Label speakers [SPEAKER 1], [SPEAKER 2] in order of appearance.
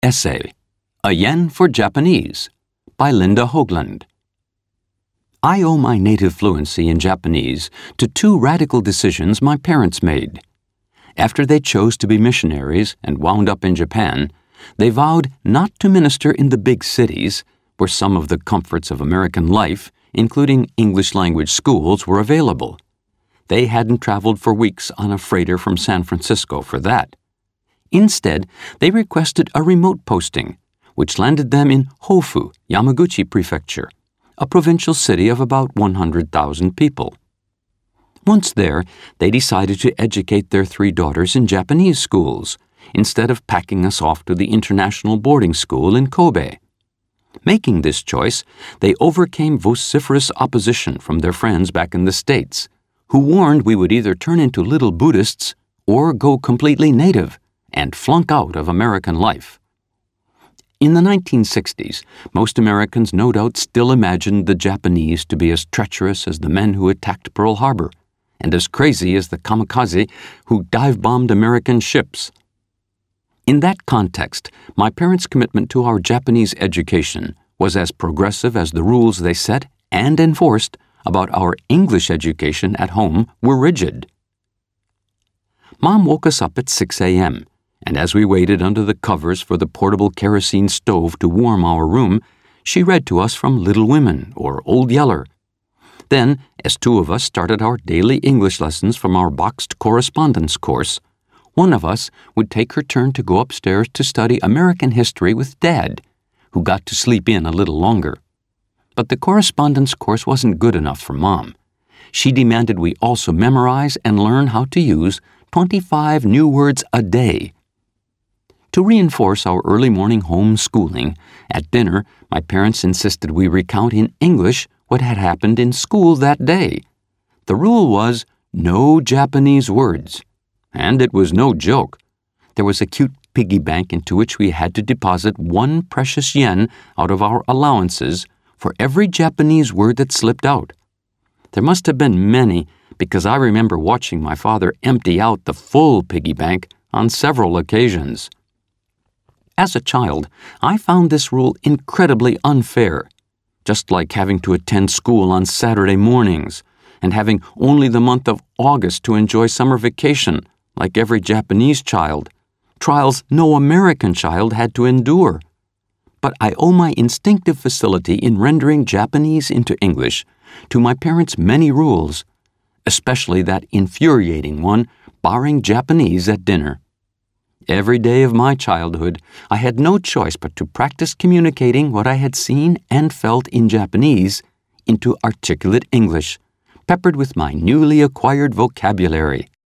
[SPEAKER 1] Essay, A Yen for Japanese, by Linda Hoagland. I owe my native fluency in Japanese to two radical decisions my parents made. After they chose to be missionaries and wound up in Japan, they vowed not to minister in the big cities, where some of the comforts of American life, including English-language schools, were available. They hadn't traveled for weeks on a freighter from San Francisco for that. Instead, they requested a remote posting, which landed them in Hofu, Yamaguchi Prefecture, a provincial city of about 100,000 people. Once there, they decided to educate their three daughters in Japanese schools, instead of packing us off to the international boarding school in Kobe. Making this choice, they overcame vociferous opposition from their friends back in the States, who warned we would either turn into little Buddhists or go completely native and flunk out of American life. In the 1960s, most Americans no doubt still imagined the Japanese to be as treacherous as the men who attacked Pearl Harbor, and as crazy as the kamikaze who dive-bombed American ships. In that context, my parents' commitment to our Japanese education was as progressive as the rules they set and enforced about our English education at home were rigid. Mom woke us up at 6 a.m., and as we waited under the covers for the portable kerosene stove to warm our room, she read to us from Little Women or Old Yeller. Then, as two of us started our daily English lessons from our boxed correspondence course, one of us would take her turn to go upstairs to study American history with Dad, who got to sleep in a little longer. But the correspondence course wasn't good enough for Mom. She demanded we also memorize and learn how to use 25 new words a day. To reinforce our early morning homeschooling, at dinner, my parents insisted we recount in English what had happened in school that day. The rule was no Japanese words. And it was no joke. There was a cute piggy bank into which we had to deposit 1 precious yen out of our allowances for every Japanese word that slipped out. There must have been many, because I remember watching my father empty out the full piggy bank on several occasions. As a child, I found this rule incredibly unfair, just like having to attend school on Saturday mornings and having only the month of August to enjoy summer vacation, like every Japanese child, trials no American child had to endure. But I owe my instinctive facility in rendering Japanese into English to my parents' many rules, especially that infuriating one barring Japanese at dinner. Every day of my childhood, I had no choice but to practice communicating what I had seen and felt in Japanese into articulate English, peppered with my newly acquired vocabulary.